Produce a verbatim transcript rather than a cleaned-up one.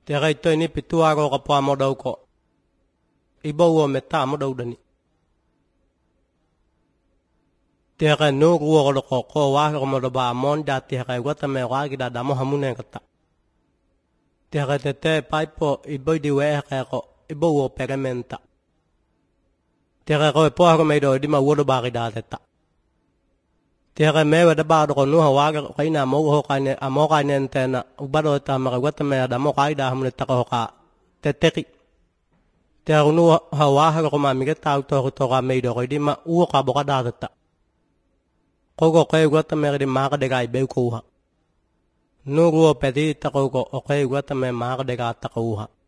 Tega ito ini pituaro ka po amo daw ko. Iba uo meta amo daw dani. Tega no uo ko ko ko wa ko mo ba amon dati ka wata me wa gida damo hamune kata. Tega tete pai po iba di we ka ko iba uo pegamenta. Tega ko po ko me do di ma uo do ba gida teta. Tega me wa da ba do ko no wa ga ko ina mo ho ka ne amo ka ne tena ubado ta ma wata me da mo ka ida hamune ta ko ka teteki. Tega no ha wa ga ko ma mi ga ta to to ka me do ko di ma uo ka bo ka da teta. Koko kaya guata me di maka de gai beu kuha. Nuruo pedi ta koko okay guata me maka de gata kuha.